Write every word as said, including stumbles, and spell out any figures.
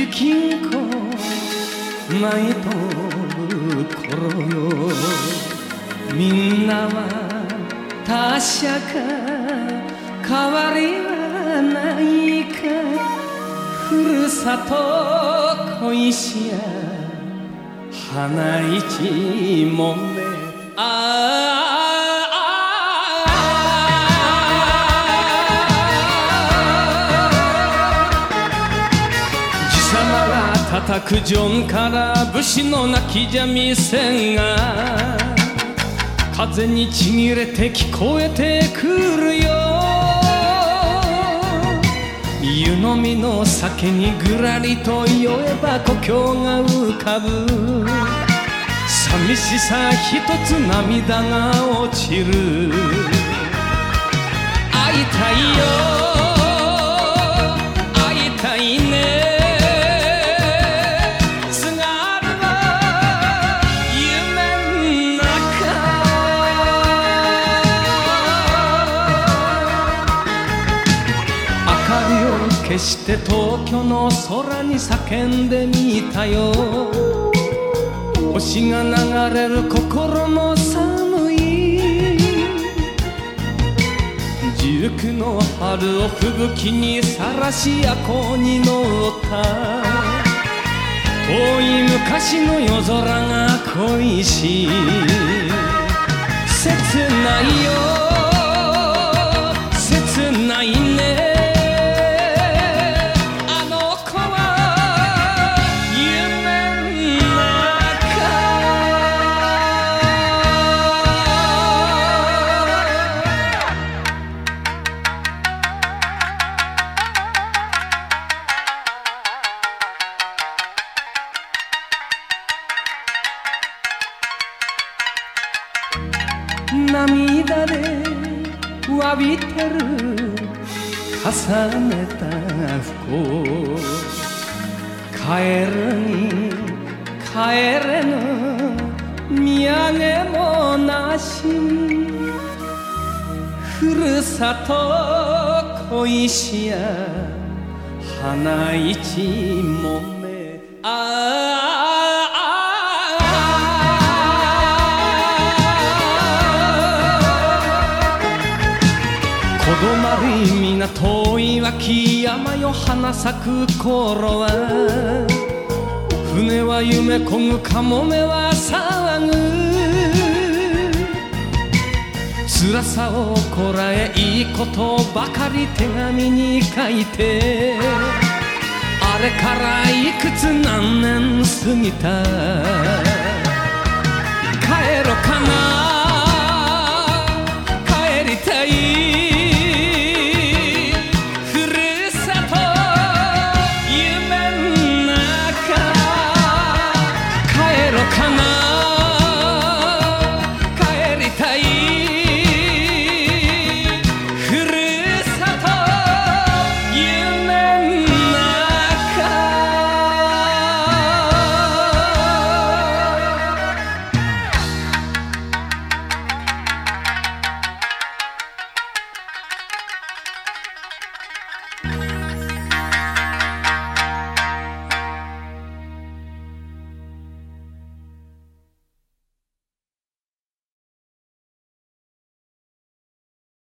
金庫舞い飛ぶ頃よ、みんなは確か変わりはないか、ふるさと恋しや花一もめ、ああ叩くジョンから武士の泣き三味線が風にちぎれて聞こえてくるよ、湯飲みの酒にぐらりと酔えば故郷が浮かぶ、寂しさ一つ涙が落ちる、会いたいよ会いたいね、決して東京の空に叫んでみたよ、星が流れる心の寒い19の春を吹雪にさらし夜行に乗った、遠い昔の夜空が恋しい、切ないよ切ないね、涙で詫びてる重ねた不幸、帰るに帰れぬ土産もなしに、ふるさと恋しや花一もめ、ああ小泊りみな遠い脇山よ花咲く頃は、船は夢こぐかもめは騒ぐ、辛さをこらえいいことばかり手紙に書いて、あれからいくつ何年過ぎた、帰ろかな